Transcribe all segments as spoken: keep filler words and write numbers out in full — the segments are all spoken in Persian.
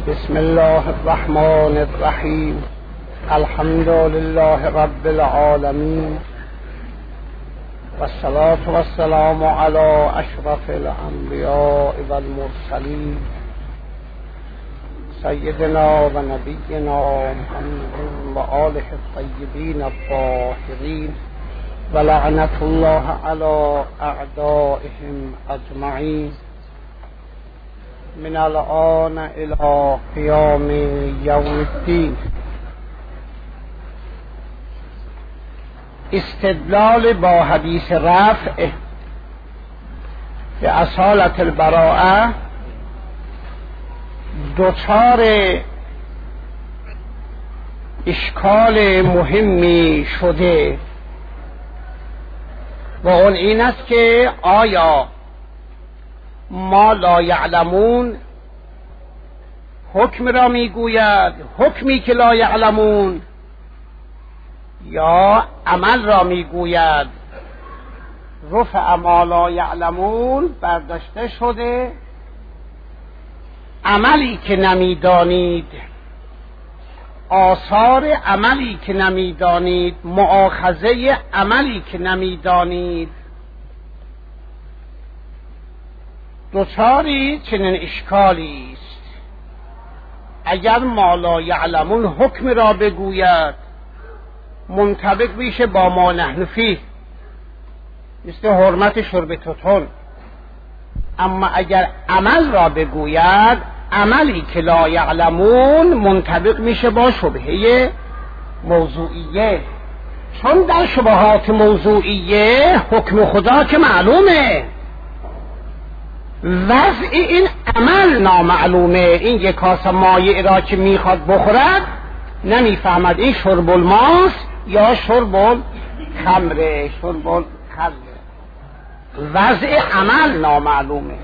بسم الله الرحمن الرحیم. الحمد لله رب العالمین والصلاة والسلام علی اشرف الانبیاء والمرسلین سیدنا و نبینا محمد و آله الطیبین الطاهرین و لعنت الله علی اعدائهم اجمعین من الآن الى قیام یوم الدین. استدلال با حدیث رفع به اصالت البراءه دوچار اشکال مهمی شده و اون این است که آیا ما لا یعلمون حکم را میگوید، حکمی که لا یعلمون، یا عمل را میگوید رفع ما لا یعلمون برداشته شده عملی که نمیدانید، آثار عملی که نمیدانید، مؤاخذه عملی که نمیدانید. دوچاری چنین اشکالی است. اگر ما لا یعلمون حکم را بگوید منطبق میشه با ما نحن فیه، مثل حرمت شرب توتون. اما اگر عمل را بگوید عملی که لا یعلمون منطبق میشه با شبهه موضوعیه، چون در شبهات موضوعیه حکم خدا که معلومه، وضع این عمل نامعلومه. این یک کاسه مایع را که میخواد بخورد نمیفهمد این شرب الماست یا شرب الخمره، شرب الخمره. وضع عمل نامعلومه.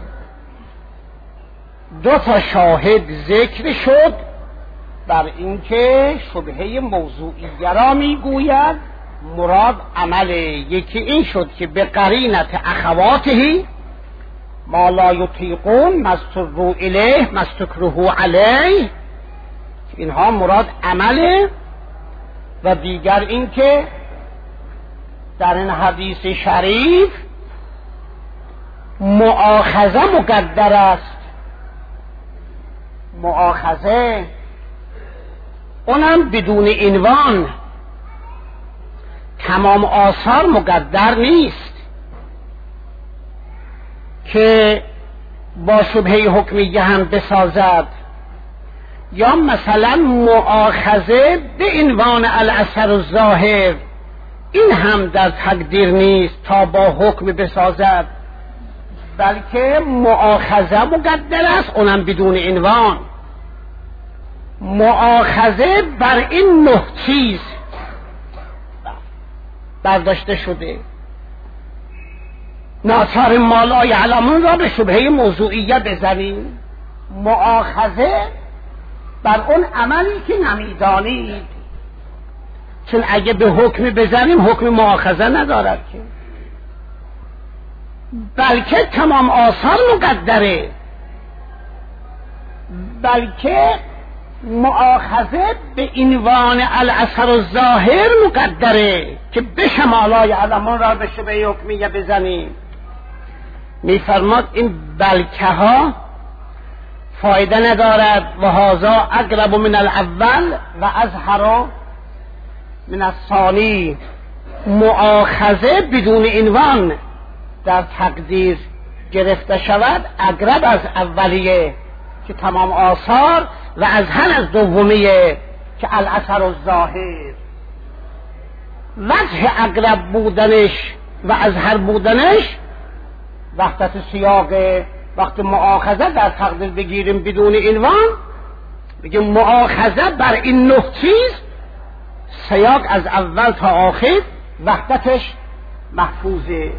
دو تا شاهد ذکر شد بر اینکه شبهه موضوعیه را میگوید مراد عمله. یکی این شد که به قرینت اخواتهی ما لا یطیقون مستروا الیه مستکرهوا علیه، اینها مراد عمله. و دیگر این که در این حدیث شریف مؤاخذه مقدر است. مؤاخذه اونم بدون عنوان، تمام آثار مقدر نیست که با شبهه حکمیه هم بسازد، یا مثلا مؤاخذه به عنوان الاثر الظاهر این هم در تقدیر نیست تا با حکم بسازد، بلکه مؤاخذه مقدر است، اونم بدون عنوان. مؤاخذه بر این نه چیز برداشته شده. ناچار ما لا یعلمون را به شبهه موضوعیه بزنیم، مؤاخذه بر اون عملی که نمیدانید، چون اگه به حکم بزنیم حکم مؤاخذه ندارد که، بلکه تمام آثار مقدره، بلکه مؤاخذه به عنوان الاثر الظاهر مقدره که به شما لا یعلمون را به شبهه حکمیه بزنیم. میفرماد این بلکه ها فایده ندارد و هذا اقرب من الاول و اظهر من الثانی. مؤاخذه بدون عنوان در تقدیر گرفته شود اقرب از اولیه که تمام آثار و اظهر از دومیه که الاثر الظاهر. وجه اقرب بودنش و اظهر بودنش وحدت سیاق. وقت مؤاخذه در تقدیر بگیریم بدون عنوان بگیم مؤاخذه بر این نه چیز، سیاق از اول تا آخر وحدتش محفوظه.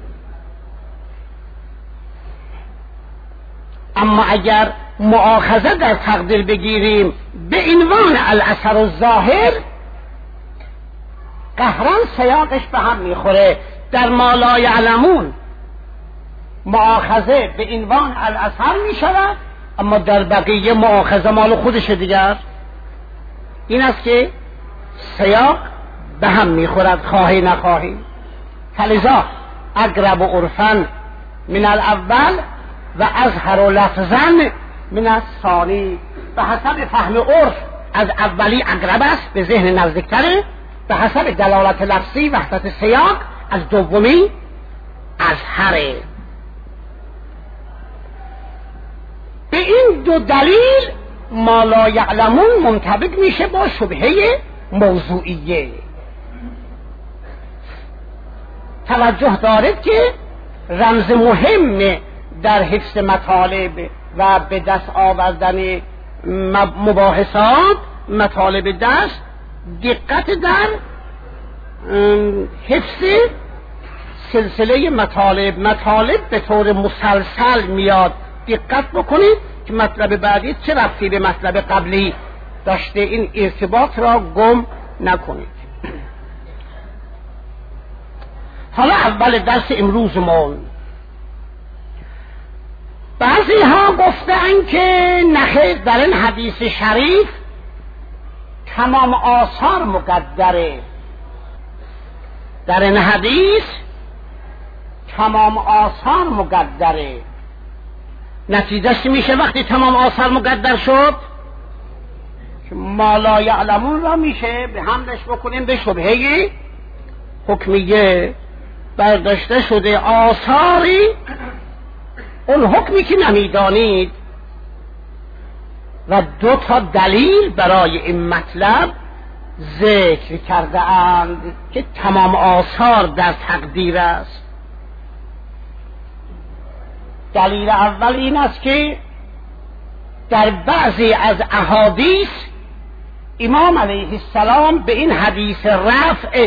اما اگر مؤاخذه در تقدیر بگیریم به عنوان الاثر الظاهر قهران سیاقش به هم میخوره. در ما لا یعلمون مؤاخذه به عنوان الاثر می شود، اما در بقیه مؤاخذه مال خودشه دیگر. این است که سیاق به هم میخورد خواهی نخواهی. فلذا اقرب عرفا من الاول و اظهر لفظا من الثانی. به حسب فهم عرف از اولی اقرب است، به ذهن نزدیکتره. به حسب دلالت لفظی وحدت سیاق از دومی اظهره. به این دو دلیل ما لا یعلمون منطبق میشه با شبهه موضوعیه. توجه دارید که رمز مهم در حفظ مطالب و به دست آوردن مباحثات مطالب دست دقت در حفظ سلسله مطالب. مطالب به طور مسلسل میاد. دقت بکنید که مطلب بعدی چه ربطی به مطلب قبلی داشته، این ارتباط را گم نکنید. حالا اول درس امروزمون بعضی ها گفتن که نخیر در این حدیث شریف تمام آثار مقدره. در این حدیث تمام آثار مقدره. نتیجهش میشه وقتی تمام آثار مقدر شد که ما لا یعلمون را میشه به حملش بکنیم به شبهه حکمیه. برداشته شده آثاری اون حکمی که نمیدانید و دو تا دلیل برای این مطلب ذکر کرده اند که تمام آثار در تقدیر است. دلیل اول این است که در بعضی از احادیث امام علیه السلام به این حدیث رفع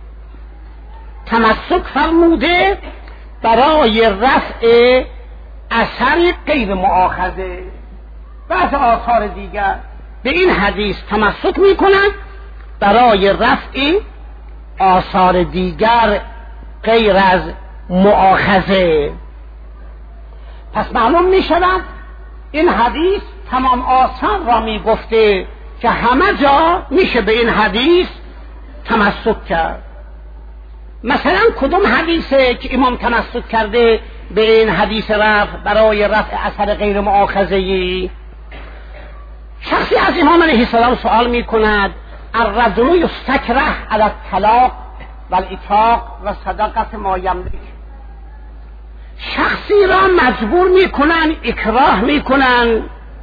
تمسک فرموده برای رفع اثر غیر مؤاخذه. بعض آثار دیگر به این حدیث تمسک میکنند برای رفع آثار دیگر غیر از مؤاخذه. پس معلوم میشود این حدیث تمام آثار را میگفته که همه جا میشه به این حدیث تمسک کرد. مثلا کدوم حدیثه که امام تمسک کرده به این حدیث رفع برای رفع اثر غیر مؤاخذه‌ای؟ شخصی از امام علیه السلام سوال میکند الرجل یستکره علی الطلاق و العتاق و صدقت ما یملک. شخصی را مجبور میکنن، اکراه میکنن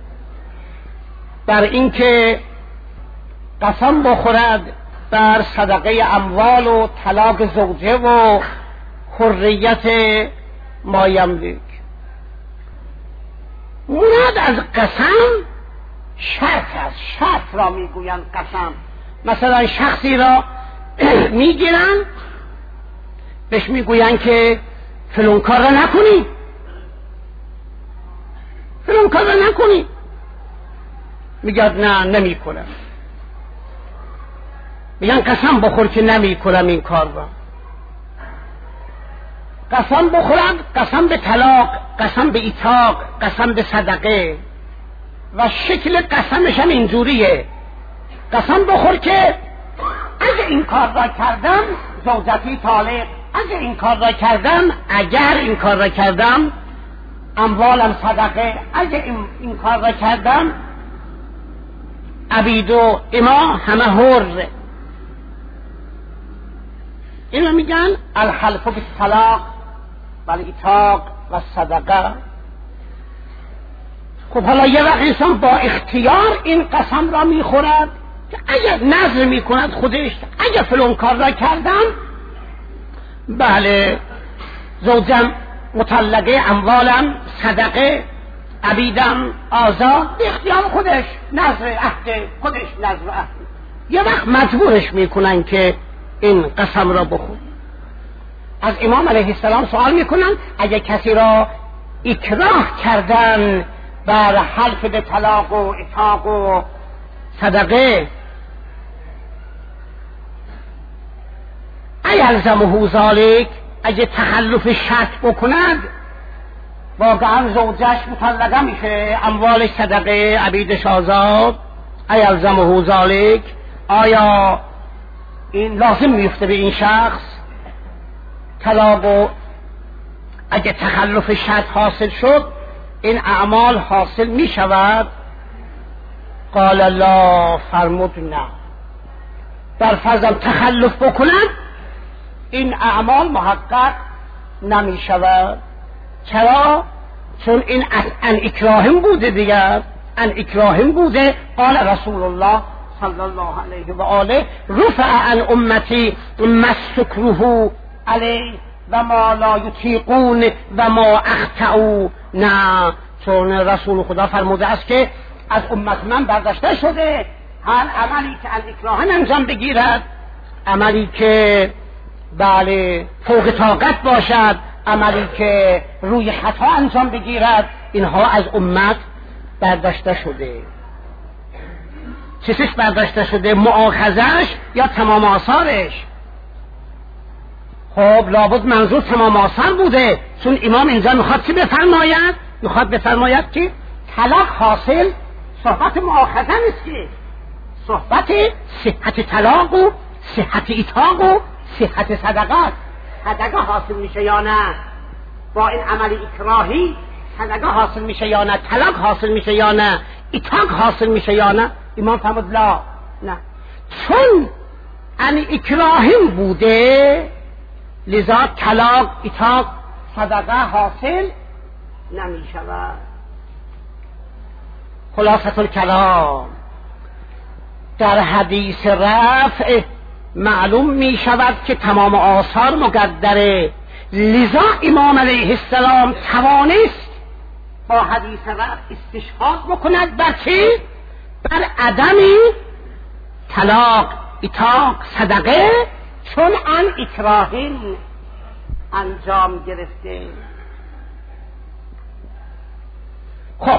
بر اینکه قسم بخورد بر صدقه اموال و طلاق زوجه و حریت ما یملک. مراد از قسم شرط است. شرط را میگویند قسم. مثلا شخصی را میگیرن بهش میگویند که فلان کار را نکنی، فلان کار را نکنی، میگه نه نمی کنم. میگن قسم بخور که نمی کنم این کار را. قسم بخورم، قسم به طلاق، قسم به عتاق، قسم به صدقه. و شکل قسمش هم اینجوریه. قسم بخور که اگه این کار را کردم زوجتی طالق، اگه این کار را کردم، اگر این کار را کردم اموالم صدقه، اگه این, این کار را کردم عبید و اما همه حر. اینو میگن الحلف بالطلاق و العتاق و صدقه. خب حالا یه وقت انسان با اختیار این قسم را میخورد که اگر نظر میکند خودش اگر فلان کار را کردم بله زوجم مطلقه، اموالم صدقه، عبیدم آزاد، به اختیار خودش نظر عهد خودش نظر عهد. یه وقت مجبورش میکنن که این قسم را بخور. از امام علیه السلام سوال میکنن اگر کسی را اکراه کردن بر حلف به طلاق و عتاق و صدقه ایلزمه ذلک، اگه تخلف شرط بکند واقعا زوجش مطلقه میشه، اموالش صدقه، عبیدش آزاد، ایلزمه ذالک، آیا این لازم میفته به این شخص طلاق؟ و اگه تخلف شرط حاصل شد این اعمال حاصل میشود؟ قال لا، فرمود نه، در فرضم تخلف بکنم این اعمال محقق نمی شود. چرا؟ چون این ان اکراهم بوده دیگر، ان اکراهم بوده. قال رسول الله صلی الله علیه و آله رفع عن امتی ما استکره علیه و ما لا یطیقون و ما اخطئوا. نه، چون رسول خدا فرموده است که از امت من برداشته شده هر عملی که ان اکراهم انجام بگیرد، عملی که بله فوق طاقت باشد، عملی که روی خطا انجام بگیرد، اینها از امت برداشته شده. چیزش برداشته شده؟ مؤاخذش یا تمام آثارش؟ خب لابد منظور تمام آثار بوده، چون امام اینجا میخواد چی بفرماید؟ میخواد بفرماید که طلاق حاصل صحبت مؤاخذه نیست، که صحبت صحت طلاق و صحت ایتاق و صحت صدقات. صدقه حاصل میشه یا نه؟ با این عمل اکراهی صدقه حاصل میشه یا نه؟ طلاق حاصل میشه یا نه؟ ایتاق حاصل میشه یا نه؟ امام فرمود لا، نه، چون ان اکراهی بوده لذا طلاق، ایتاق، صدقه حاصل نمیشود. خلاصة الکلام، در حدیث رفع معلوم می شود که تمام آثار مقدره، لذا امام علیه السلام توانست با حدیث رفع استشهاد بکند بر چی؟ بر عدم طلاق، ایتاق، صدقه، چون ان اکراهین انجام گرفته. خب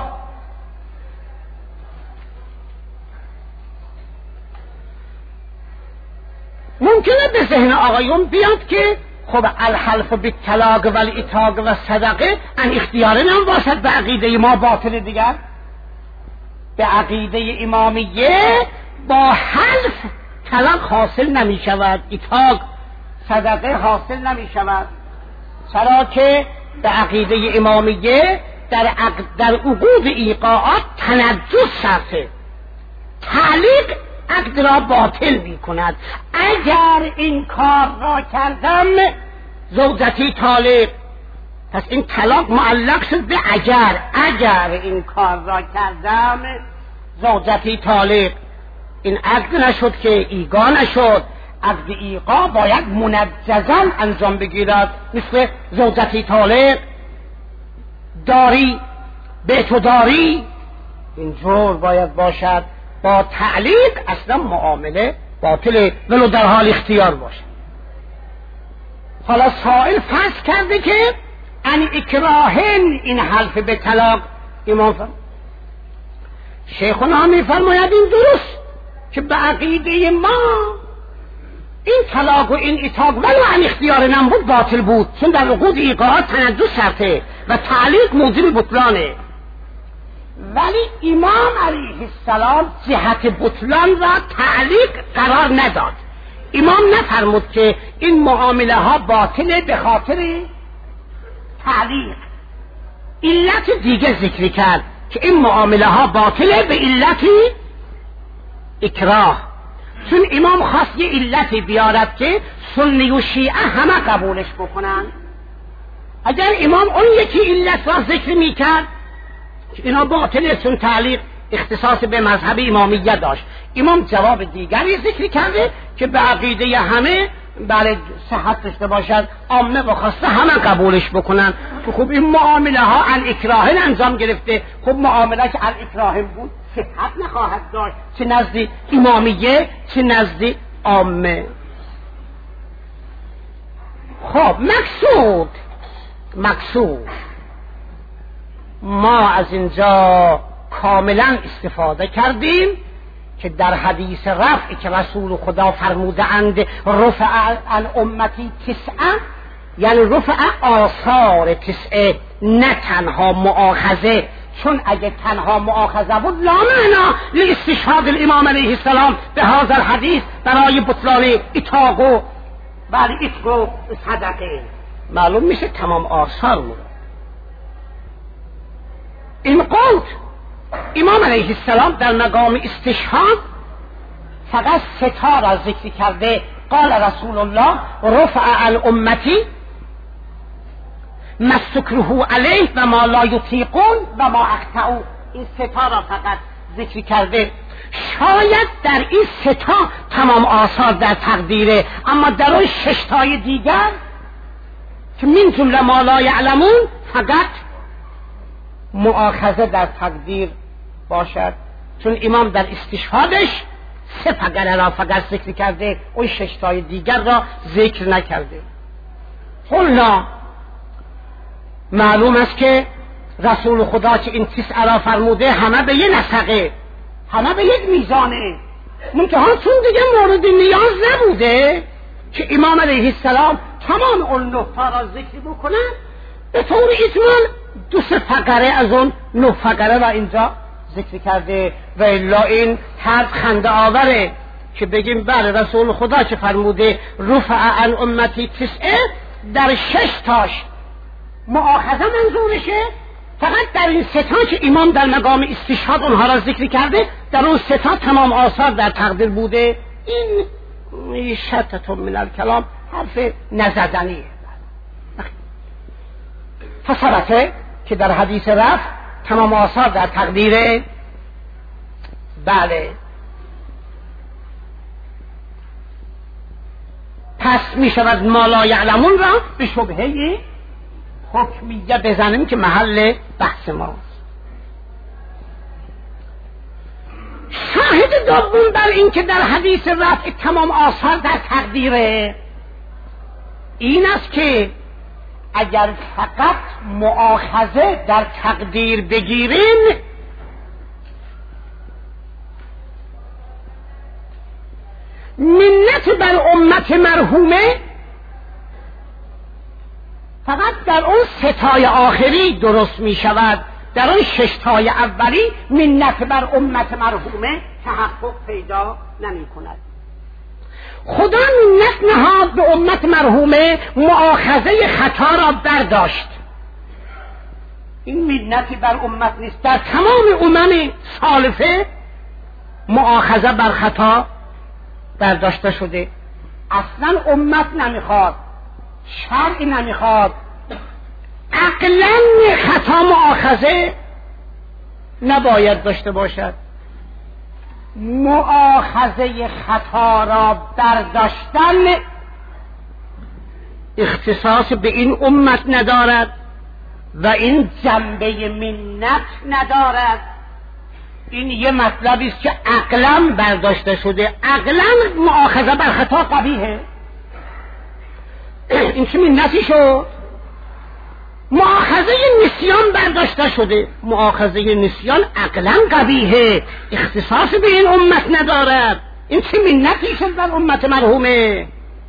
ممکنه به ذهن آقایون بیاد که خب الحلف بالطلاق و الایتاق و صدقه ان اختیار نم باشد، به عقیده ما باطل دیگر. به عقیده امامیه با حلف طلاق حاصل نمی شود، ایتاق، صدقه حاصل نمی شود. چرا که به عقیده امامیه در عقد در عقود ایقاعات تنجس شرطه، تعلیق عقد را باطل می کند. اگر این کار را کردم زوجتی طالق، پس این طلاق معلق شد به اگر. اگر این کار را کردم زوجتی طالق، این عقد نشد که ایقاع نشد. عقد ایقاع باید منجزا انجام بگیرد، مثل زوجتی طالق، داری، بیتو داری، اینجور باید باشد. با تعلیق اصلا معامله باطله ولو در حال اختیار باشه. حالا سائل فرض کرده که ان اکراهن این حلف به طلاق. امام فرم شیخنا می فرماید این درست که به عقیده ما این طلاق و این ایتاق ولو ان اختیار نم بود باطل بود، چون در عقود ایقاعات تنجس شرطه و تعلیق موجب بطلانه. ولی امام علیه السلام جهت بطلان را تعلیق قرار نداد. امام نفرمود که این معامله ها باطله به خاطر تعلیق، علت دیگه ذکر کرد که این معامله ها باطله به علت اکراه، چون امام خواست یه علتی بیارد که سنی و شیعه همه قبولش بکنن. اگر امام اون یکی علت را ذکر میکرد اینا باطله، چون تعلیق اختصاص به مذهب امامیه داشت. امام جواب دیگری ذکر کرده که به عقیده همه برای صحت داشته باشد، عامه و خاصه همه قبولش بکنن. که خب این معامله ها عن اکراهن انجام گرفته، خب معامله که عن اکراهن بود صحت نخواهد داشت، چه نزد امامیه چه نزد عامه. خب مقصود مقصود ما از اینجا کاملا استفاده کردیم که در حدیث رفع که رسول خدا فرموده اند رفع عن امتی تسعه، یعنی رفع آثار تسعه، نه تنها مؤاخذه، چون اگه تنها مؤاخذه بود لا معنا لاستشهاد الامام علیه السلام به هذا الحدیث برای بطلان اتاقو برای اتقو صدقه. معلوم میشه تمام آثار بود. این قلت امام علیه السلام در مقام استشهاد فقط ستا را ذکر کرده. قال رسول الله رفع الامتی ما سکره علیه و ما لا یطیقون و ما اقطعوا. این ستا را فقط ذکر کرده. شاید در این ستا تمام آثار در تقدیره، اما در اون ششتای دیگر که من جمله ما لا یعلمون فقط مؤاخذه در تقدیر باشد، چون امام در استشهادش سه فقره را فقط ذکر کرده، اون ششتای دیگر را ذکر نکرده. قلنا معلوم است که رسول خدا که این تسعه را فرموده همه به یه نسقه، همه به یک میزانه، منتها چون دیگه مورد نیاز نبوده که امام علیه السلام تمام اون نه تا را ذکر بکنن، به طور اجمال دو سه فقره از اون نه فقره را اینجا ذکر کرده. و الا این حرف خنده آوره که بگیم بله رسول خدا که فرموده رفع عن امتی تسعه، در شش تاش مؤاخذه منظورشه، فقط در این سه تا که امام در مقام استشهاد اونها را ذکر کرده در اون سه تا تمام آثار در تقدیر بوده. این شتتون من الکلام حرف نزدنیه. فثبته که در حدیث رفع تمام آثار در تقدیره. بله، پس می شود ما لا یعلمون را به شبهه حکمیه بزنیم که محل بحث ماست. شاهد دوم بر این که در حدیث رفع تمام آثار در تقدیره این است که اگر فقط مؤاخذه در تقدیر بگیریم منت بر امت مرحومه فقط در اون ستای آخری درست می شود، در اون ششتای اولی منت بر امت مرحومه تحقق پیدا نمی کند. خدا منت نهاد به امت مرحومه، مؤاخذه خطا را برداشت. این منتی بر امت نیست. در تمام امم سالفه مؤاخذه بر خطا برداشته شده. اصلا امت نمیخواد، شرع نمیخواد، عقلا خطا مؤاخذه نباید داشته باشد. مؤاخذه خطا را برداشتن اختصاص به این امت ندارد و این جنبه منت ندارد. این یه مطلبی است که عقلا برداشته شده. عقلا مؤاخذه بر خطا قبیحه. این چه منتی شد؟ مؤاخذه نسیان برداشته شده. مؤاخذه نسیان عقلا قبیحه، اختصاص به این امت ندارد. این چه منتی شد بر امت مرحومه؟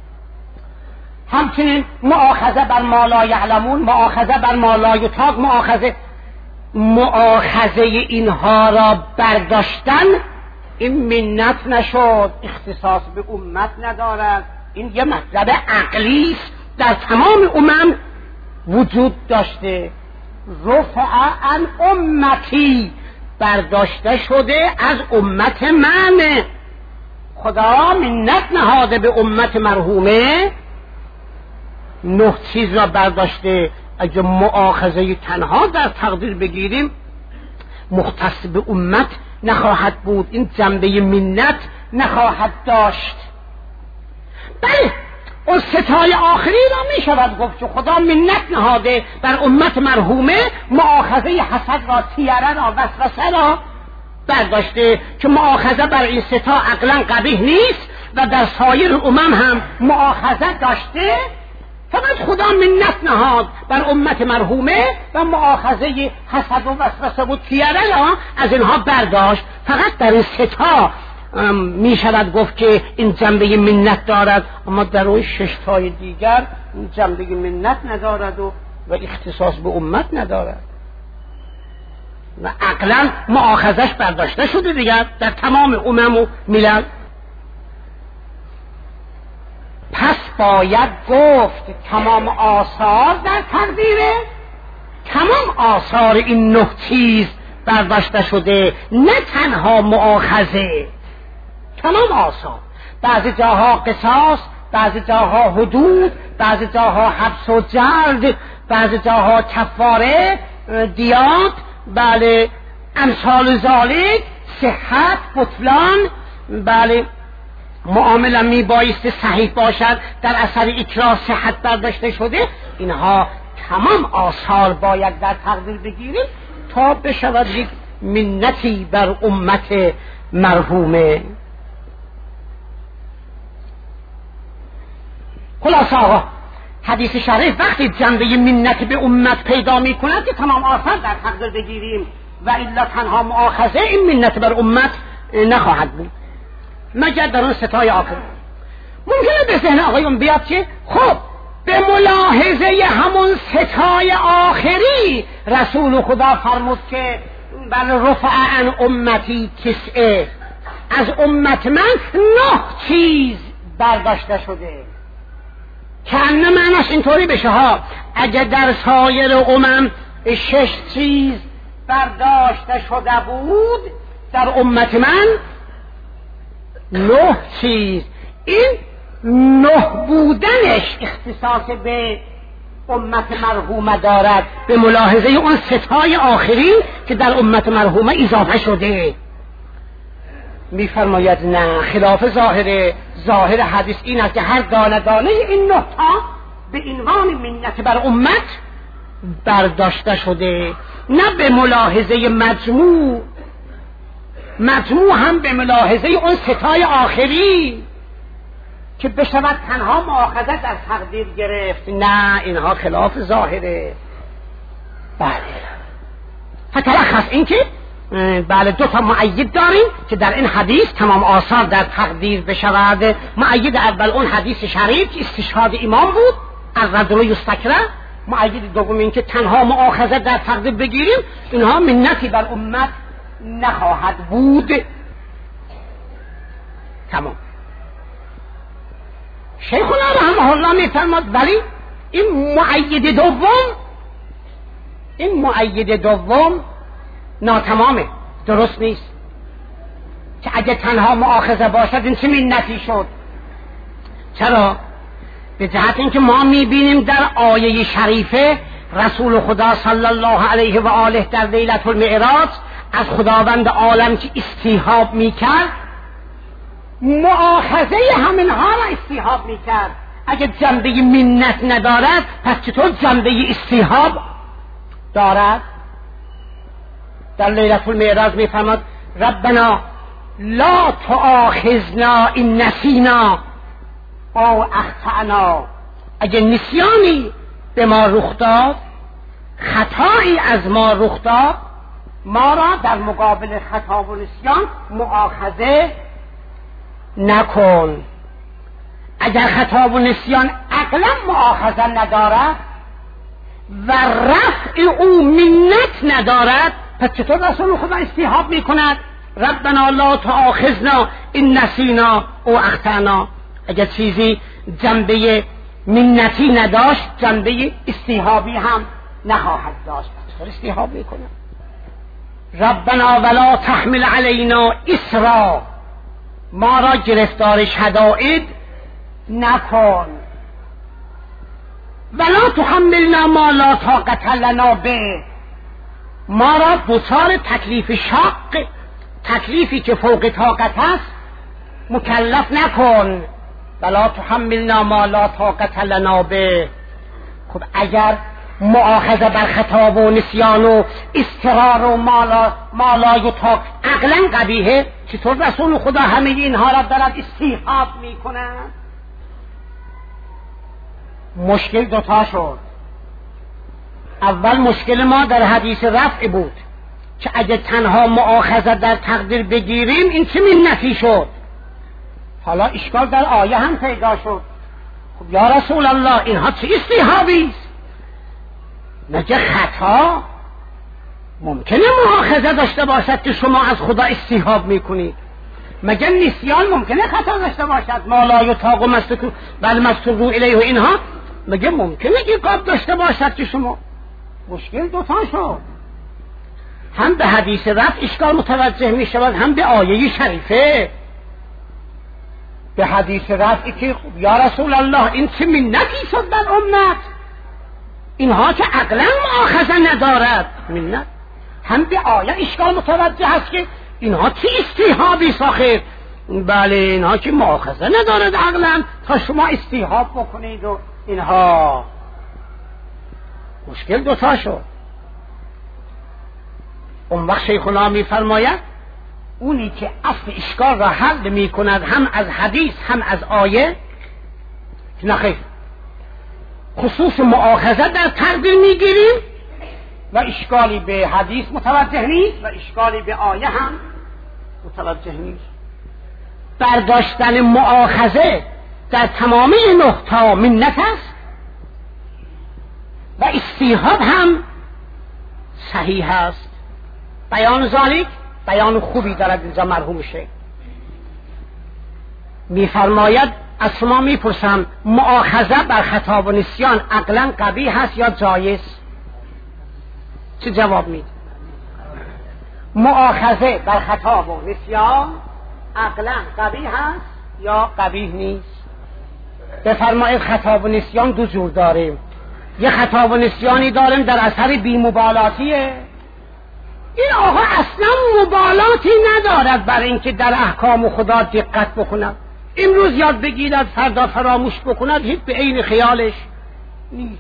همچنین مؤاخذه بر ما لا یعلمون، مؤاخذه بر ما لا یطاق، مؤاخذه مؤاخذه اینها را برداشتن این منت نشد، اختصاص به امت ندارد. این یه مطلب عقلی است، در تمام امم وجود داشته. رفع عن امتی، برداشته شده از امت من. خدا منت نهاده به امت مرحومه، نه چیز را برداشته. اگه مؤاخذه تنها در تقدیر بگیریم مختص به امت نخواهد بود، این جنبه منت نخواهد داشت. بله، اون ستای آخری را می شود گفت که خدا منت نهاده بر امت مرحومه، مؤاخذه حسد را، تیره را، وسوسه را برداشته که مؤاخذه بر این ستا عقلا قبیح نیست و در سایر امم هم مؤاخذه داشته. فقط خدا منت نهاد بر امت مرحومه و مؤاخذه حسد و وسوسه و تیره را از اینها برداشت. فقط در این ستا می شود گفت که این جنبه منت دارد، اما در روی شش تای دیگر جنبه منت ندارد و و اختصاص به امت ندارد و عقلا مؤاخذش برداشته شده دیگر در تمام امم و ملل. پس باید گفت تمام آثار در تقدیره، تمام آثار این نه چیز برداشته شده، نه تنها مؤاخذه، تمام آثار. بعضی جاها قصاص، بعضی جاها حدود، بعضی جاها حبس و جلد، بعضی جاها کفاره، دیات، بله امثال ذالک، صحت، بطلان، بله معامله می بایسته صحیح باشد، در اثر اکراه صحت برداشته شده. اینها تمام آثار باید در تقدیر بگیریم تا بشود یک منتی بر امت مرحومه. خلاصه آقا حدیث شریف وقتی جنبه منت به امت پیدا می کند که تمام آثار در تقدیر بگیریم و الا تنها مؤاخذه این منت بر امت نخواهد بود مگر در اون ستای آخر. ممکنه به ذهن آقایون بیاد که خب به ملاحظه همون ستای آخری رسول خدا فرمود که بل رفع عن امتی تسعه، از امت من نه چیز برداشته شده، که انه معناش اینطوری بشه ها اگه در سایر امم شش چیز برداشته شده بود، در امت من نه چیز. این نه بودنش اختصاص به امت مرحومه دارد به ملاحظه اون ستای آخری که در امت مرحومه اضافه شده. میفرماید نه، خلاف ظاهر ظاهر حدیث این است که هر دانه دانه این نه تا به عنوان منت بر امت برداشته شده، نه به ملاحظه مجموع، مجموع هم به ملاحظه اون ستای آخری که بشود تنها مؤاخذه در تقدیر گرفت. نه، اینها خلاف ظاهره. بله فتلخص این که بله دو تا مؤید داریم که در این حدیث تمام آثار در تقدیر بشود. مؤید اول اون حدیث شریف که استشهاد امام بود از رجل یستکره، مؤید دوم این که تنها مؤاخذه در تقدیر بگیریم، اینها منتی بر امت نخواهد بود. تمام. شیخنا رحمه الله میفرماد ولی این مؤید دوم این مؤید دوم ناتمامه، درست نیست که اگه تنها مؤاخذه باشد این چه منتی شد. چرا؟ به جهت اینکه ما میبینیم در آیه شریفه رسول خدا صلی الله علیه و آله در لیلة المعراج از خداوند عالم که استیحاب میکرد، مؤاخذه همینها را استیحاب میکرد. اگه جنبه منت ندارد پس چطور جنبه استیحاب دارد؟ در لیلة المعراج میفرماد ربنا لا تؤاخذنا ان نسینا او اخطأنا. اگه نسیانی به ما رخ داد، خطایی از ما رخ داد، ما را در مقابل خطا و نسیان مؤاخذه نکن. اگر خطا و نسیان عقلا مؤاخذه ندارد و رفع او منت ندارد، پس چطور رسول خدا استیحاب میکند ربنا لا تؤاخذنا ان نسینا او اخطأنا؟ اگر چیزی جنبه منتی نداشت جنبه استیحابی هم نخواهد داشت، چطور استیحاب میکند؟ ربنا ولا تحمل علینا اسرا، ما را گرفتار شدائد نکن. ولا تحملنا ما لا طاقت لنا به، ما را دچار تکلیف شاق، تکلیفی که فوق طاقت است مکلف نکن. ولا تحملنا ما لا طاقت لنا به. خب اگر مؤاخذه بر خطا و نسیان و اضطرار و مالا مالا یطاق عقلا قبیحه، چطور رسول خدا همه اینها را دارد استیحاب میکند؟ مشکل دوتا شد. اول مشکل ما در حدیث رفع بود، که اگه تنها مؤاخذه در تقدیر بگیریم این چه منتی شد؟ حالا اشکال در آیه هم پیدا شد. خب یا رسول الله اینها چه استیحابی است؟ مگه خطا ممکنه مؤاخذه داشته باشد که شما از خدا استیحاب میکنید؟ مگه نسیان ممکنه خطا داشته باشد؟ ما لا یطاق مستکو بل مستور الیه و اینها مگه ممکنه عقاب داشته باشد که شما؟ مشکل دوتا شد، هم به حدیث رفع اشکال متوجه می شود، هم به آیه شریفه. به حدیث رفعی که یا رسول الله این چه منتی شد بر امت، اینها که عقلا مؤاخذه ندارد منت. هم به آیه اشکال متوجه هست که اینها چه استیحابی ساخر، بله اینها که مؤاخذه ندارد عقلا تا شما استیحاب بکنید و اینها. مشکل دوتا شد. اون وقت شیخنا می فرماید اونی که اصل اشکال را حل می کند هم از حدیث هم از آیه، نخیر خصوص مؤاخذه در تقدیر می گیریم و اشکالی به حدیث متوجه نیست و اشکالی به آیه هم متوجه نیست. برداشتن مؤاخذه در تمامی نقطه منت است و استیحاب هم صحیح است. بیان ذالک بیان خوبی دارد اینجا مرحوم شیخ میفرماید از شما میپرسم مؤاخذه بر خطا و نسیان عقلا قبیح است یا جایز؟ چه جواب میدید؟ مؤاخذه بر خطا و نسیان عقلا قبیح است یا قبیح نیست؟ بفرمایید خطا و نسیان دو جور داریم. یه خطا و نسیانی داریم در اثر بی‌مبالاتیه، این آقا اصلا مبالاتی ندارد برای اینکه در احکام خدا دقت بکند، امروز یاد بگیرد فردا فراموش بکند، هیچ به عین خیالش نیست.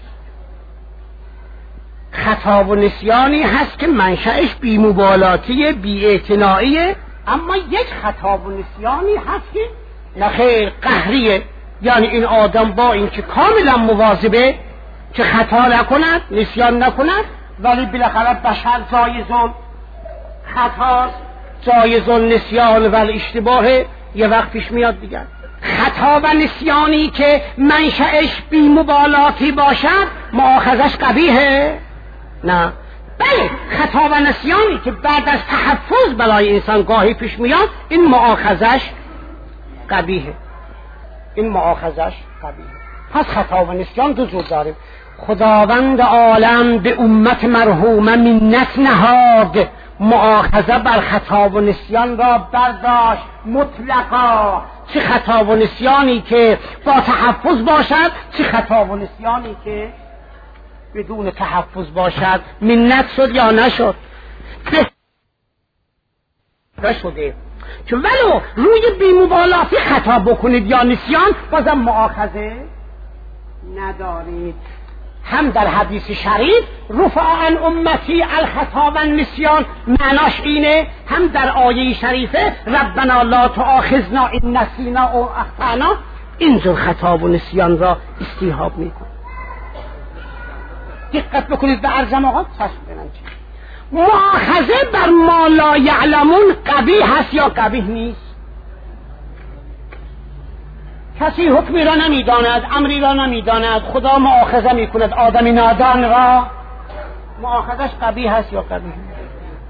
خطا و نسیانی هست که منشأش بی‌مبالاتی بی‌اعتناییه، اما یک خطا و نسیانی هست که نخیر قهریه، یعنی این آدم با اینکه کاملا مواظبه که خطا نکند نسیان نکند ولی بالاخره بشر جایزون خطاست، جایزون نسیان ولی اشتباه یه وقت پیش میاد دیگر. خطا و نسیانی که منشأش بی مبالاتی باشد مؤاخذش قبیحه؟ نه. بله خطا و نسیانی که بعد از تحفظ برای انسان گاهی پیش میاد این مؤاخذش قبیحه، این مؤاخذش قبیحه. پس خطا و نسیان دو جور داریم. خداوند عالم به امت مرحومه منت نهاد، مؤاخذه بر خطا و نسیان را برداشت مطلقا، چه خطا و نسیانی که با تحفظ باشد چه خطا و نسیانی که بدون تحفظ باشد. منت شد یا نشد؟ نشده، چون ولو روی بی‌مبالاتی خطا بکنید یا نسیان بازم مؤاخذه ندارید. هم در حدیث شریف رفع عن امتی الخطا و النسیان معناش اینه، هم در آیه شریفه ربنا لا تؤاخذنا ان نسینا او اخطانا اینجور خطا و نسیان را استیحاب میکن. دقت بکنید به ارزم آقا چشم بنم چی مؤاخذه بر ما لا یعلمون قبیح هست یا قبیح نیست؟ کسی حکمی را نمیداند، امری را نمیداند، خدا مؤاخذه میکند آدمی نادان را، مؤاخذش قبیح هست یا قبیح نیست؟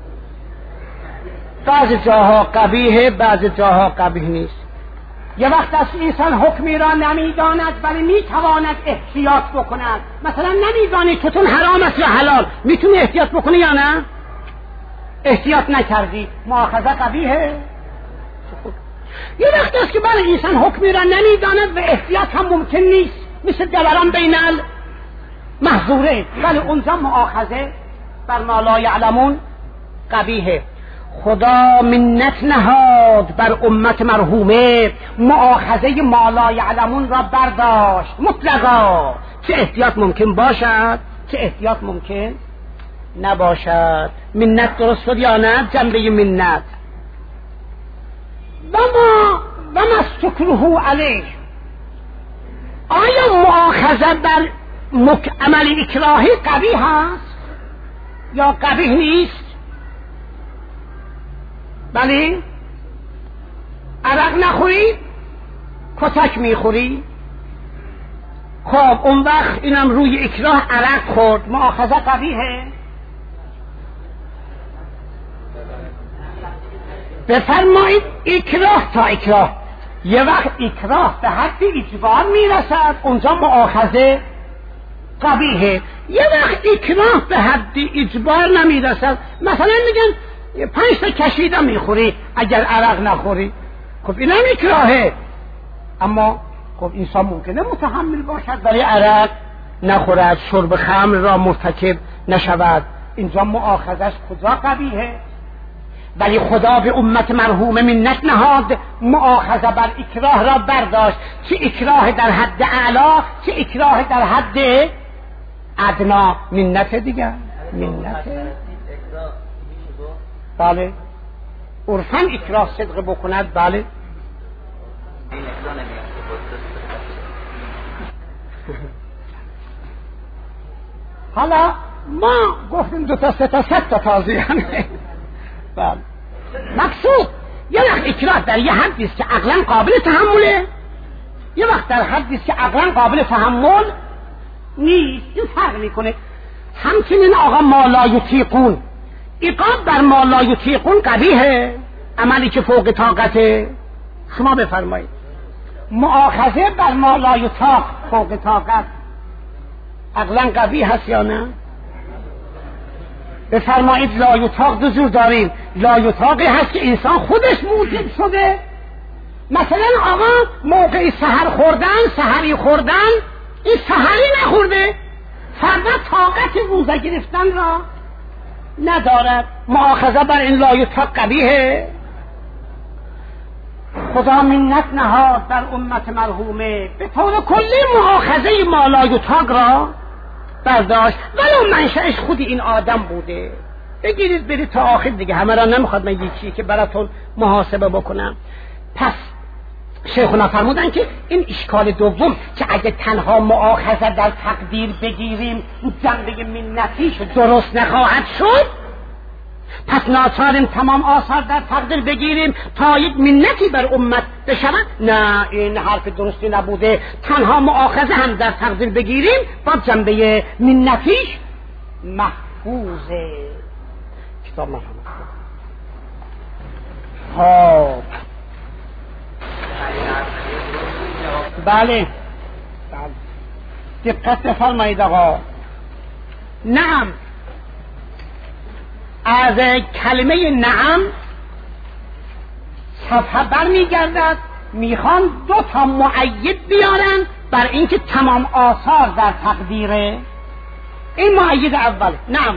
بعض جاها قبیحه بعض جاها قبیح نیست. یه وقت از انسان حکمی را نمیداند ولی میتواند احتیاط بکند، مثلا نمیدانی توتون حرام است یا حلال، میتونی احتیاط بکنی یا نه؟ احتیاط نکردی مؤاخذه قبیحه. یه وقت است که برای انسان حکمی را نمیداند و احتیاط هم ممکن نیست، مثل دوران بین المحظوره، ولی اونجا مؤاخذه بر ما لا یعلمون قبیحه. خدا منت نهاد بر امت مرحومه، مؤاخذه ما لا یعلمون را برداشت مطلقا، چه احتیاط ممکن باشد چه احتیاط ممکن نباشد. منت درست شد یا نه؟ جنبه منت و ما و مستکره علیه، آیا مؤاخذه بر عمل اکراهی قبیح هست یا قبیح نیست؟ بله عرق نخوری کتک میخوری. خب اون وقت اینم روی اکراه عرق خورد، مؤاخذه قبیحه؟ بفرمایید اکراه تا اکراه. یه وقت اکراه به حد اجبار میرسد، اونجا مؤاخذه قبیحه. یه وقت اکراه به حد اجبار نمیرسد، مثلا میگن پنج تا کشیده میخوری اگر عرق نخوری، خب اینم اکراهه. اما خب انسان ممکنه متحمل باشد ولی عرق نخورد، شرب خمر را مرتکب نشود، اینجا مؤاخذش کجا قبیحه؟ ولی خدا به امت مرحوم منت نهاد، مؤاخذه بر اکراه را برداشت، چه اکراه در حد اعلا چه اکراه در حد ادنا. منت دیگر منت. بله عرفاً اکراه صدق بکند. بله حالا ما گفتیم دو تا سه تا صد تا تازیه. بله مقصود یه وقت اکراه در یه حدی است که عقلاً قابل تحمله، یه وقت در حدی است که عقلاً قابل تحمل نیست، این فرق میکنه. همچنین آقا ما لا یطیقون، عقاب بر ما لا یطیقون قبیحه، عملی که فوق طاقته. شما بفرمایید مؤاخذه بر ما لا یطاق فوق طاقت عقلاً قبیح هست یا نه؟ بفرمایید لا یطاق دو جور داریم. لا یطاقی هست که انسان خودش موجب شده، مثلا آقا موقع سحر خوردن سحری خوردن این سحری نخورده، فردا طاقت روزه گرفتن را ندارد، مؤاخذه بر این لا یطاق قبیحه. خدا منت نهاد در امت مرحومه، به طور کلی مؤاخذه ما لا یطاق را برداشت، ولو منشأش خود این آدم بوده. بگیرید برید تا آخر دیگه، همه را نمیخواد من یکی که براتون محاسبه بکنم. پس شیخونا فرمودن که این اشکال دوم که اگه تنها مؤاخذه در تقدیر بگیریم جنبه منتیش درست نخواهد شد، پس ناچاریم تمام آثار در تقدیر بگیریم تا یک منتی بر امت بشود. نه این حرف درستی نبوده، تنها مؤاخذه هم در تقدیر بگیریم با جنبه منتیش محفوظه. کتاب محمد خب بله دقت بفرمایید آقا. نعم، از کلمه نعم صفحه بر می گردد، میخوان دو تا مؤید بیارن بر اینکه تمام آثار در تقدیره. این مؤید اول نعم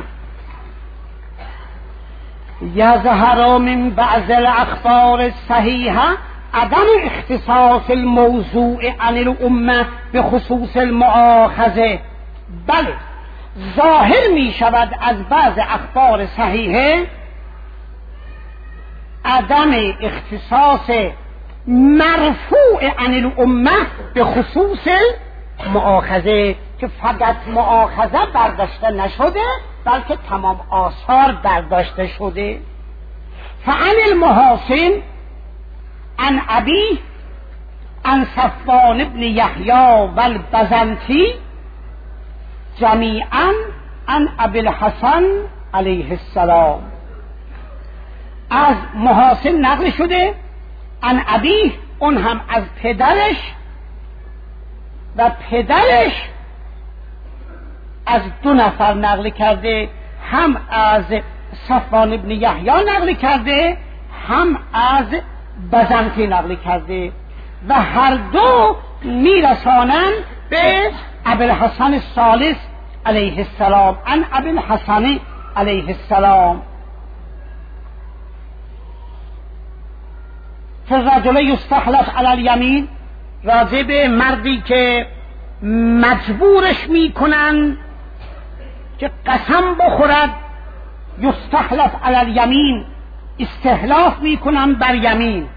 یظهر من بعض الاخبار الصحیحه عدم اختصاص الموضوع عن الامه به خصوص المؤاخذه. بله ظاهر می شود از بعض اخبار صحیحه عدم اختصاص مرفوع عن الامه به خصوص مؤاخذه، که فقط مؤاخذه برداشته نشده بلکه تمام آثار برداشته شده. فعن المحاسن عن ابی عن صفوان ابن یحیی و البزنطی جمیعا عن ابی الحسن علیه السلام. از محاسن نقل شده، عن ابی اون هم از پدرش، و پدرش از دو نفر نقل کرده، هم از صفوان ابن یحیی نقل کرده هم از بزنطی نقل کرده، و هر دو میرسانند به ابی الحسن الثالث علیه السلام، عن ابی الحسن علیه السلام. فالرجل یستحلف علی الیمین، راجع به مردی که مجبورش میکنن که قسم بخورد، یستحلف علی الیمین، استحلاف میکنن بر یمین،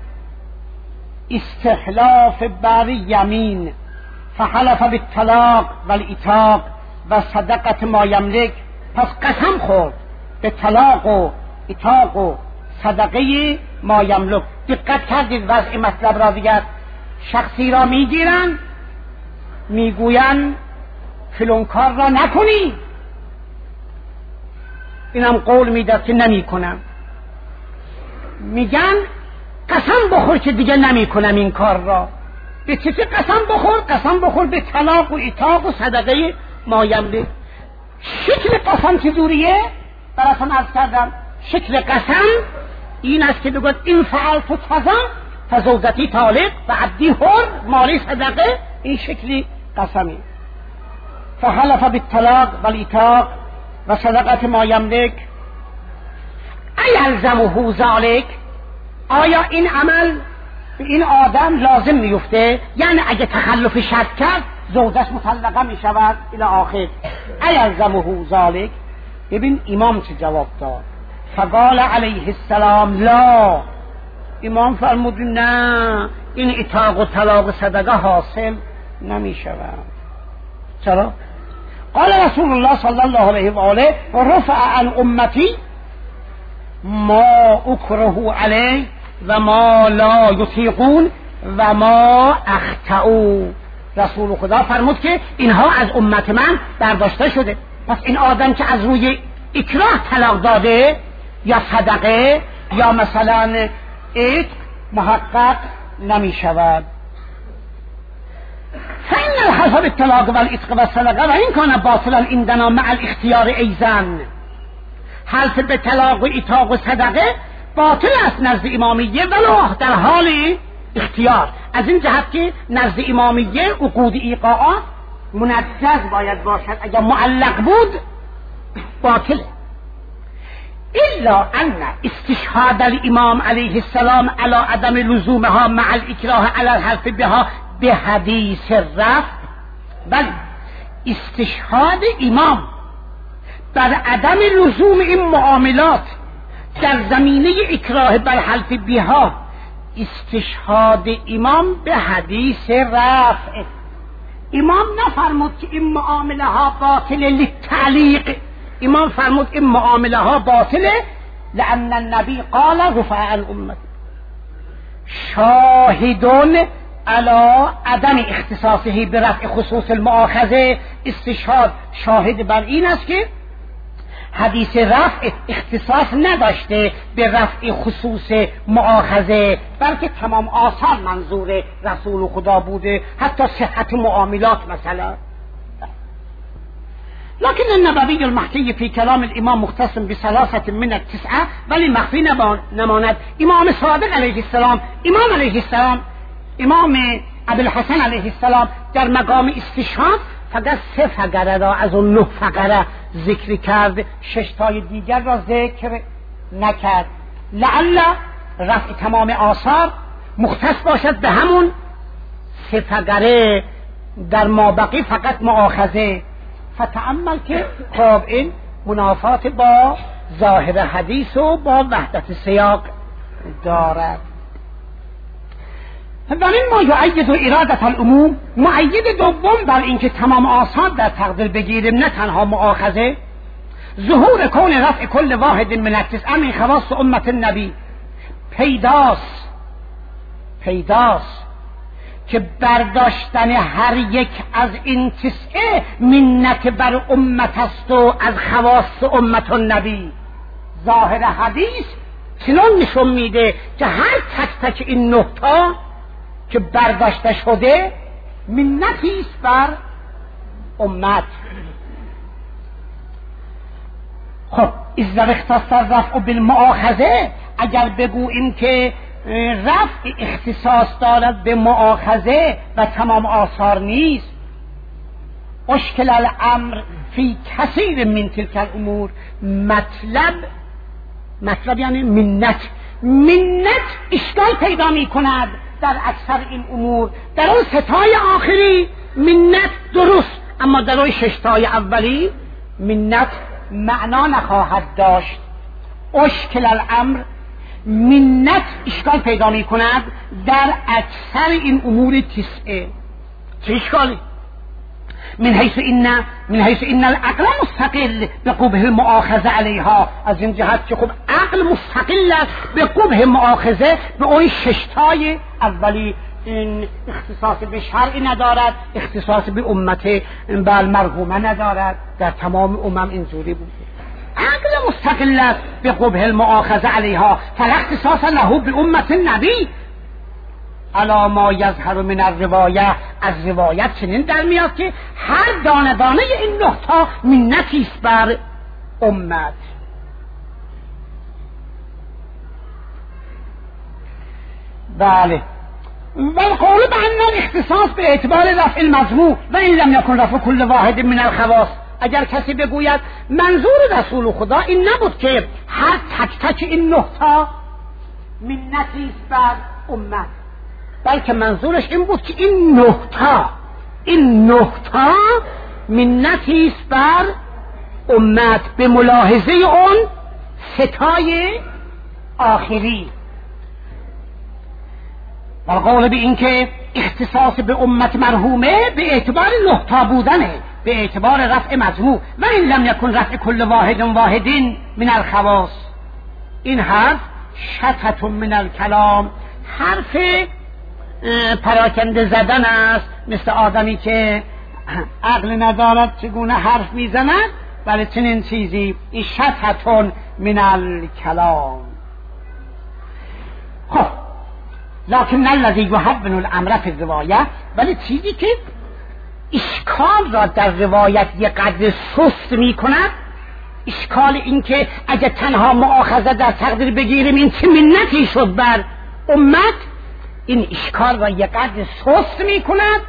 استحلاف بر یمین. فحلف بالطلاق والعتاق و صدقت ما یملک، پس قسم خورد به طلاق و عتاق و صدقه ما یملک. دقت کردید وضع مطلب را دیگر؟ شخصی را میگیرن میگوین فلان کار را نکنی، اینم قول میداد که نمی کنم، میگن قسم بخور که دیگه نمی کنم این کار را. به چه قسم بخور؟ قسم بخور به طلاق و عتاق و صدقه ما یملک. شکل قسم چجوریه؟ براتون عرض کردم شکل قسم این است که بگوید این فعلت کذا فزوجتی طالق و عبدی حر مالی صدقه. این شکلی قسمی. فحلف بالطلاق والعتاق و صدقه ما یملک ایلزمه ذلک. آیا این عمل به این آدم لازم میفته؟ یعنی اگه تخلف شرط کرد زوجش مطلقه می شود الی آخر. ایلزمه ذلک. ببین امام چه جواب داد. فقال علیه السلام لا. امام فرمود نه، این عتاق و طلاق و صدقه حاصل نمی شود. چرا؟ قال رسول الله صلی الله علیه و آله رفع عن امتی ما اکره علیه و ما لا یطیقون و ما اخطئوا. رسول خدا فرمود که اینها از امت من برداشته شده. پس این آدم که از روی اکراه طلاق داده یا صدقه یا مثلا عتق محقق نمی شود. فإن الحلف بالطلاق والعتق والصدقه و این کان باطلا عندنا مع الاختیار ایزن. حلف به طلاق و عتاق و صدقه باطل است نزد امامیه ولو در حال اختیار، از این جهت که نزد امامیه عقود ایقاعات منجز باید باشد، اگر معلق بود باطله. الا ان استشهاد الامام علیه السلام علی عدم لزومها مع الاکراه علی الحلف بها به حدیث رفع. بل استشهاد امام بر عدم لزوم این معاملات در زمینه اکراه بر حلف بها استشهاد امام به حدیث رفع. امام نفرمود که این معامله ها باطله للتعلیق، امام فرمود این معامله ها باطله لأن النبی قال رفع عن امت. شاهدون علی عدم اختصاصه به رفع خصوص المؤاخذه. استشهاد شاهد بر این است که حدیث رفع اختصاص نداشته به رفع خصوص مؤاخذه، بلکه تمام آثار منظور رسول خدا بوده، حتی صحت معاملات مثلا. لكن النبوي المحكي في كلام الامام مختص بثلاثه من التسعه، ولی مخفی نماند امام صادق علیه السلام، امام علیه السلام امام ابوالحسن علیه السلام در مقام استشهاد فقط سه فقره را از اون نه فقره ذکر کرد، شش تای دیگر را ذکر نکرد. لعل رفع تمام آثار مختص باشد به همون سه فقره، در مابقی فقط مؤاخذه. فتأمل که خب این منافات با ظاهر حدیث و با وحدت سیاق دارد. و این ما یؤید و ارادت العموم، مؤید دوم بر اینکه تمام آثار در تقدیر بگیریم نه تنها مؤاخذه، ظهور کون رفع کل واحد من التسعه من خواص امت النبی. پیداست پیداست که برداشتن هر یک از این تسعه منت بر امت است و از خواص امت النبی. ظاهر حدیث چنان نشون میده که هر تک تک این نه تا که برداشته شده منتی است بر امت. خب اذا اختص الرفع بالمؤاخذه، اگر بگوییم که رفع اختصاص دارد به مؤاخذه و تمام آثار نیست، اشکل الامر فی کثیر من تلک الامور. مطلب مطلب یعنی منت منت اشکال پیدا می کند در اکثر این امور. در اون ستای آخری منت درست، اما در اون ششتای اولی منت معنا نخواهد داشت. اشکل الامر، منت اشکال پیدا می کند در اکثر این امور تسعه. چه اشکالی؟ من حیث این من حیث این العقل مستقل به قبح المؤاخذه علیها، از این جهت که خب عقل مستقل است به قبح مؤاخذه به اون ششتای اولی. این اختصاص به شرعی ندارد، اختصاص به امت بل مرحومه ندارد، در تمام امم اینجوری بود. عقل مستقل است به قبح المؤاخذه علیها، فلا اختصاص له به امت النبی علا ما یظهر من الروایه. از روایت چنین در میاد که هر دانه دانه این نقطه منتی است بر امت. بله، والقول بأن الاختصاص به اعتبار رفع المذموم و این لم یکن رفع کل واحد من الخواص. اگر کسی بگوید منظور رسول خدا این نبود که هر تک تک این نقطه منتی است بر امت، بلکه منظورش این بود که این نقطه این نقطه منتی است بر امت به ملاحظه اون ستای آخری. و قول به این که اختصاص به امت مرحومه به اعتبار نقطه بودنه، به اعتبار رفع مجموع و این لم یکن رفع کل واحد واحدین من الخواص. این حرف شطحة من الکلام، حرف پراکنده زدن است، مثل آدمی که عقل ندارد چگونه حرف میزند، بله چنین چیزی. این شطحة من الکلام. خب لکن الذی یهون الامر فی الروایه، ولی چیزی که اشکال را در روایت یک قدر سست می کند، اشکال این که اگه تنها مؤاخذه در تقدیر بگیریم این چه منتی شد بر امت، این اشکال را یک قدر سست می کند.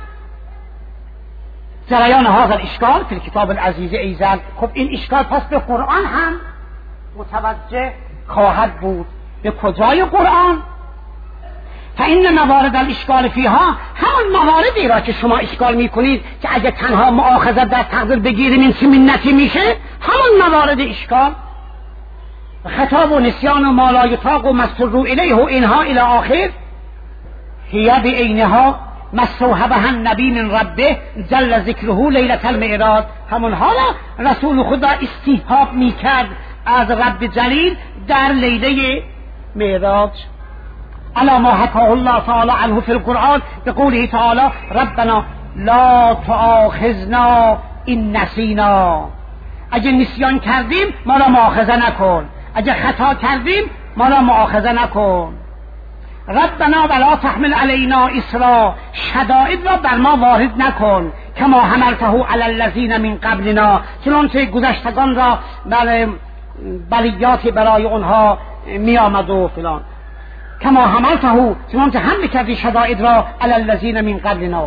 جریان هذا الاشکال فی الکتاب العزیز ایضا. خب این اشکال پس به قرآن هم متوجه خواهد بود. به کجای قرآن؟ فإن موارد الاشکال فیها، همون مواردی را که شما اشکال میکنید که اگه تنها مؤاخذه در تقدیر بگیریم این چه منتی میشه، همون موارد اشکال خطاب و نسیان و ما لا یطاق و مستر الیه و اینها الی آخر هی بعینها مستوهبها النبی من ربه جل ذکره لیلة المعراج. همون حالا رسول خدا استیحاب میکرد از رب جلیل در لیله معراج. على ما حكاه الله تعالى عنه في القرآن بقوله تعالى ربنا لا تؤاخذنا إن نسينا. اگه نسیان کردیم ما را مؤاخذه نکن، اگه خطا کردیم ما را مؤاخذه نکن. ربنا ولا تحمل علينا اصرا، شدائد را بر ما وارد نکن. کما حملته على الذين من قبلنا، چنانچه گذشتگان را بر بلیات برای اونها می آمد و فلان. کما حملته، چنانچه حمل کردی شدائد را علی الذین من قبلنا.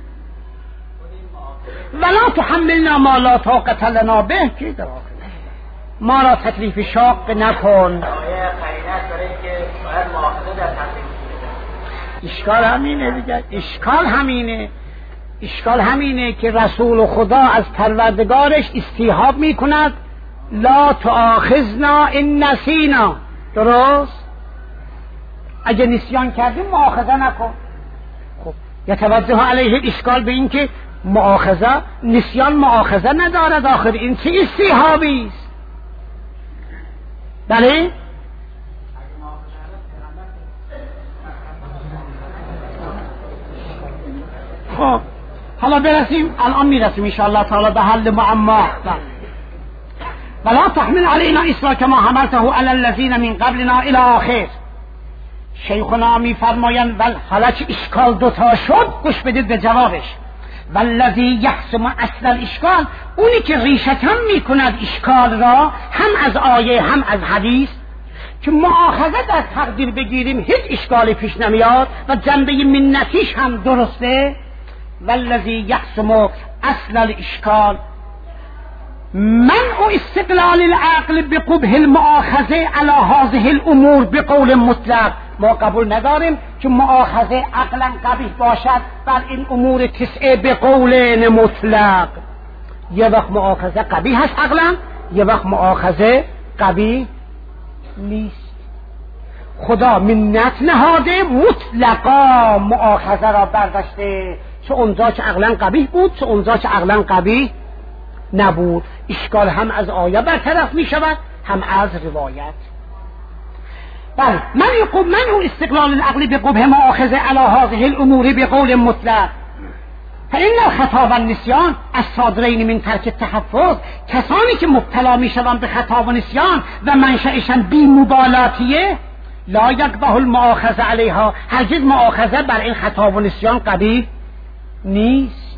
ولا تحملنا ما لا طاقة لنا به، که در آخر ما را تکلیف شاق نکن. اشکال همینه دیگه، اشکال همینه اشکال همینه که رسول خدا از پروردگارش استیحاب میکند لا تؤاخذنا ان نسینا. درست؟ اگه نسیان کردیم مؤاخذه نکن. خب یتوجه علیه اشکال به این که مؤاخذه نسیان مؤاخذه ندارد، آخر این چه استیحابی است؟ بله؟ خب حالا برسیم، الان میرسیم ان شاء الله تعالی به حل معما. ولا تحمل علینا اصرا کما حملته علی الذین من قبلنا الی آخر. شیخنا می فرمایند ول حالا که اشکال دوتا شد گوش بدید به جوابش. والذی یحسم اصل الاشکال، اونی که ریشه‌کن می کند اشکال را هم از آیه هم از حدیث، که مؤاخذه در تقدیر بگیریم هیچ اشکالی پیش نمیاد و جنبه منتیش هم درسته. والذی یحسم اصل الاشکال منع استقلال العقل بقبح المؤاخذه على هذه الامور بقول مطلق. ما قبول نداریم که مؤاخذه عقلا قبیح باشد بر این امور تسعه به قول مطلق. یه وقت مؤاخذه قبیح هست عقلا، یه وقت مؤاخذه قبیح نیست. خدا منت نهاده، مطلقا مؤاخذه را برداشته، چه اونجا که عقلا قبیح بود، چه اونجا که عقلا قبیح نبود. اشکال هم از آیه برطرف می شود، هم از روایت. بله، من یقوم من استقلال العقل بقبح مؤاخذه علی هذه الامور بقول مطلق، فإن الخطا و النسیان الصادرین من ترک التحفظ، کسانی که مبتلا می شوند به خطا و نسیان و منشأشان بی مبالاتیه، لا یقبح المؤاخذه علیها، هرگز مؤاخذه بر این خطا و نسیان قبیح نیست.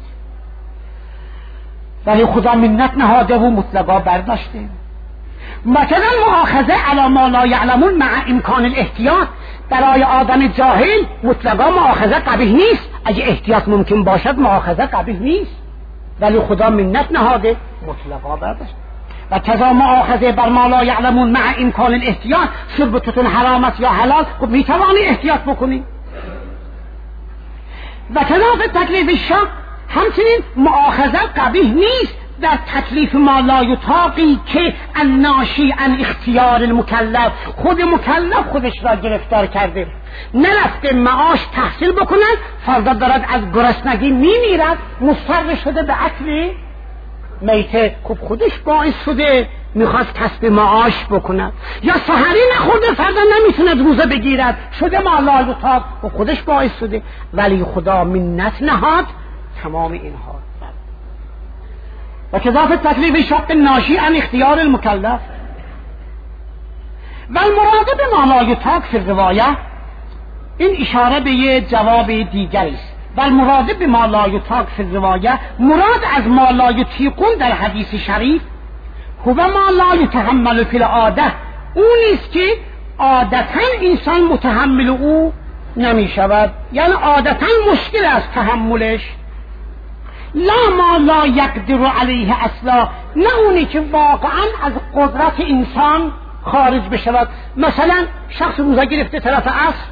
ولی خدا منت نهاده و مطلقا برداشته. مثلا مؤاخذه علی ما لا یعلمون مع امکان الاحتیاط، برای آدم جاهل مطلقا مؤاخذه قبیح نیست، اگه احتیاط ممکن باشد مؤاخذه قبیح نیست، ولی خدا منت نهاده مطلقا برداشته. و کذا مؤاخذه بر ما لا یعلمون مع امکان الاحتیاط، شربتتون حرام است یا حلال، خب میتوانی احتیاط بکنی. و کذا به تکلیف شق، همچنین مؤاخذه قبیح نیست در تکلیف ما لا یطاقی که الناشی عن اختیار المکلف، خود مکلف خودش را گرفتار کرده، نرفته معاش تحصیل بکنن، فردا دارد از گرسنگی میمیرد، مضطر شده به اکل میته، خب خودش باعث شده میخواست کسب معاش بکند. یا سحری نخورده، فردا نمیتونه روزه بگیرد، شده ما لا یطاق، خب خودش باعث شده، ولی خدا منت نهاد تمام اینها. و کذا تکلیف شق ناشی عن اختیار المکلف. و المراد به ما لا یطاق فی الروایه، این اشاره به یه جواب دیگری است. و المراد به ما لا یطاق فی الروایه، مراد از ما لا یطیقون در حدیث شریف، هو ما لا یتحمل فی العاده، اون نیست که عادتا انسان متحمل او نمی شود، یعنی عادتا مشکل است تحملش. لا ما لا یقدر علیه اصلا، نه اونی که واقعا از قدرت انسان خارج بشود. مثلا شخص روزه گرفته طرف عصر،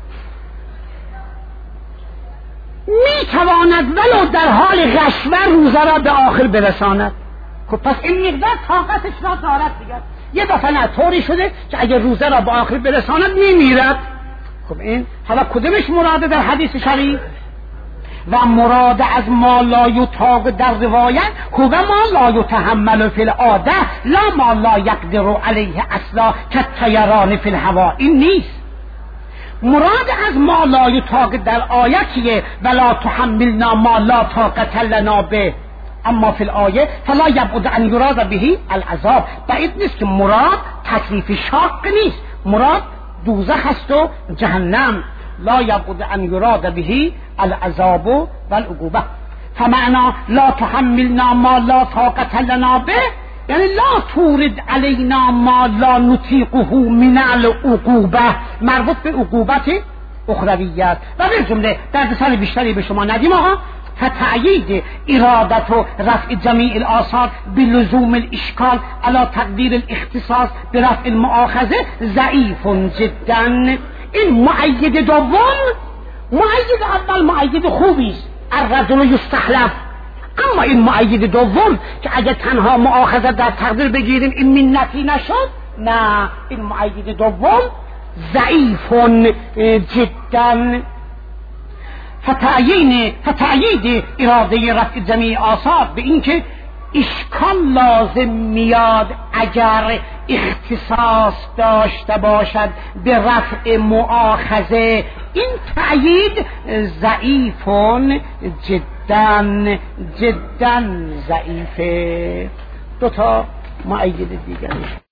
می تواند ولو در حال غشوه روزه را به آخر برساند، خب پس این مقدار طاقتش را دارد دیگر. یه دفعه نه طوری شده که اگر روزه را به آخر برساند میمیرد. خب این حالا کدومش مراده در حدیث شریف؟ و مراد از ما لا یطاق در روایت هو ما لا یتحمل فی العاده، لا ما لا یقدر علیه اصلا کالطیران فی الهوا، این نیست. مراد از ما لا یطاق در آیتیه ولا تحملنا ما لا طاقت لنا به، اما فی الآیه فلا یبعد ان یراد به العذاب، بعید نیست که مراد تکلیف شاق نیست، مراد دوزخ است و جهنم. لا یبعد ان یراد به العذاب و العقوبه، فمعنا لا تحملنا ما لا طاقت لنا به، یعنی لا تورد علینا ما لا نطیقه من العقوبه، مربوط به عقوبت اخرویت. و به جمله در سال بیشتری به شما ندیم آقا، فتعیید ارادت و رفع جمیع الآثار بلزوم الاشکال علی تقدیر الاختصاص برفع المؤاخذه ضعیف جدا. این مؤید دوم، مؤید اول مؤید خوبی است، الرجل یستحلف، اما این مؤید دوم که اگه تنها مؤاخذه در تقدیر بگیریم این منتی نشد، نه، این مؤید دوم ضعیف جدا. فتعیین فتعیید اراده رفع جمیع آثار به این که اشکال لازم میاد اگر اختصاص داشته باشد به رفع مؤاخذه، این تأیید ضعیفون جدا جدا ضعیفه. دو تا مؤید دیگری